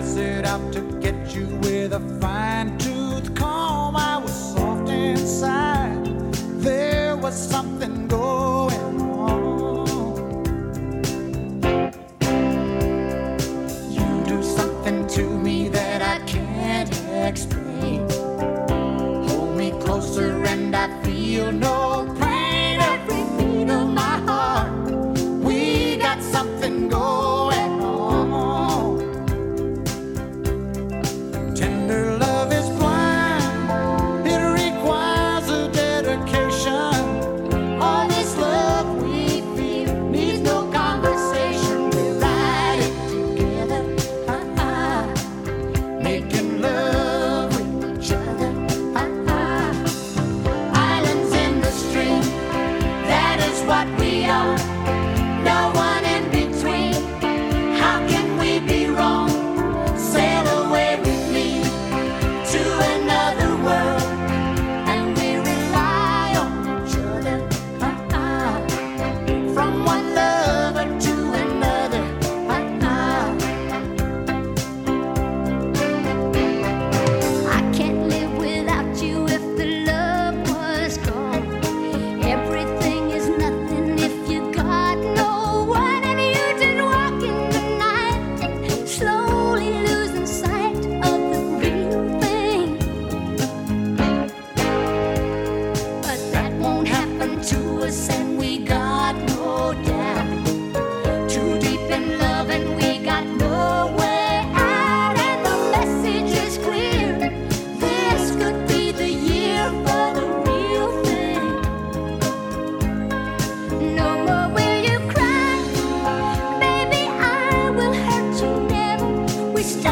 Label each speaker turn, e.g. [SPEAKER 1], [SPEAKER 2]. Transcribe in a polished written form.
[SPEAKER 1] set out to get you with a fine tooth comb. I was soft inside. There was something going on. You do something to me that I can't explain. Hold me closer and I feel no pain. Every beat of my heart, we got something going on. Tender love is blind, it requires a dedication. All this love we feel needs no conversation. We ride it together, making love with each other. Islands in the stream, that is what we are. No one in between. How can we be wrong? Sail away with me to another world, and we rely on each other. From one lover to another. I can't live without you if the love was gone. Everything is nothing if you got no one, and you just walk in the night, slowly losing sight of the real thing. But that won't happen to us, and we got no doubt. Too deep in love, and we got no way out, and the message is clear. This could be the year for the real thing. No more will you cry, baby, I will hurt you never. We start